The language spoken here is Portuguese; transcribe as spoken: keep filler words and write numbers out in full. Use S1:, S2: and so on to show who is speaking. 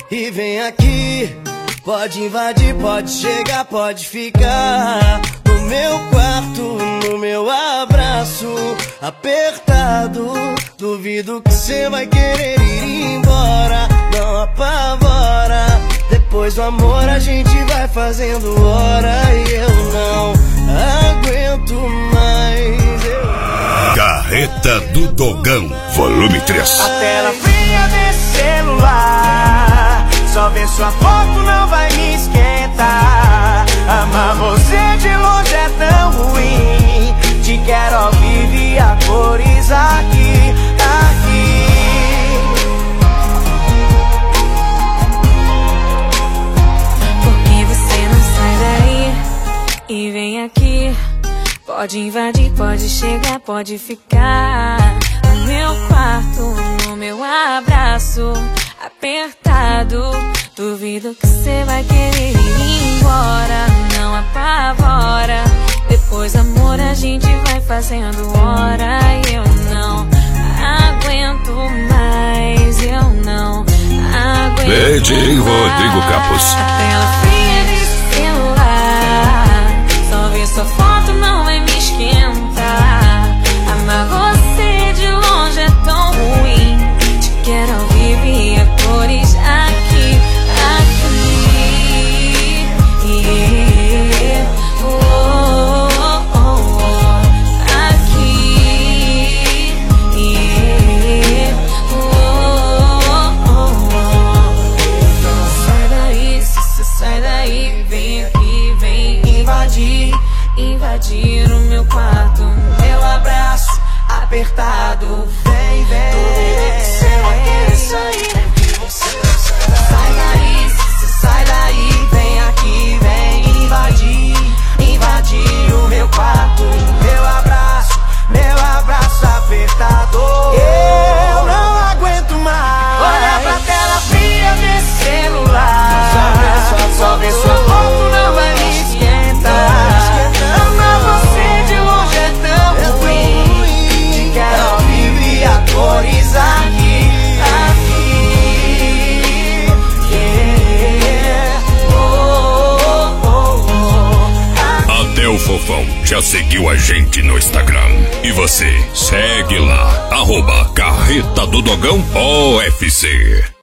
S1: e vem aqui. Pode invadir, pode chegar, pode ficar no meu quarto, no meu abraço apertado. Duvido que cê vai querer ir embora, não apavora. Depois do amor a gente vai fazendo hora e eu não aguento mais. Eu...
S2: Carreta do Dogão, volume três.
S3: A tela fria desse celular, só ver sua foto não vai me esquentar. Amar você de longe é tão ruim. Te quero ao vivo e a cores aqui, aqui.
S4: Porque você não sai daí e vem aqui. Pode invadir, pode chegar, pode ficar no meu quarto, no meu abraço apertado. Duvido que cê vai querer ir embora, não apavora. Depois, amor, a gente vai fazendo hora e eu não aguento mais, eu não aguento
S2: D J
S4: mais.
S2: Rodrigo Campos.
S4: A tela fria desse celular, só ver sua foto não vai me esquentar. Amar você de longe é tão ruim. Te quero ao vivo e a cores aqui, aqui. Yeah. Oh, oh, oh, oh. Aqui. Yeah. Oh, oh, oh, oh. Sai daí, se você sai daí, vem aqui, vem invadir, invadir o meu quarto, meu abraço apertado.
S3: Vem, vem,
S4: Duvido que cê vai querer sair.
S3: sai daí, se você sai daí, vem aqui, vem invadir, invadir o meu quarto, meu abraço, meu abraço apertado. Eu não aguento mais. Olha pra tela fria desse celular, só ver sua foto não vai me esquentar. Amar você de longe é tão ruim. Te quero ao vivo e a cores aqui, aqui. Yeah. Oh, oh, oh.
S2: Até o Fofão já seguiu a gente no Instagram. E você, segue lá, arroba Carreta do Dogão O F C.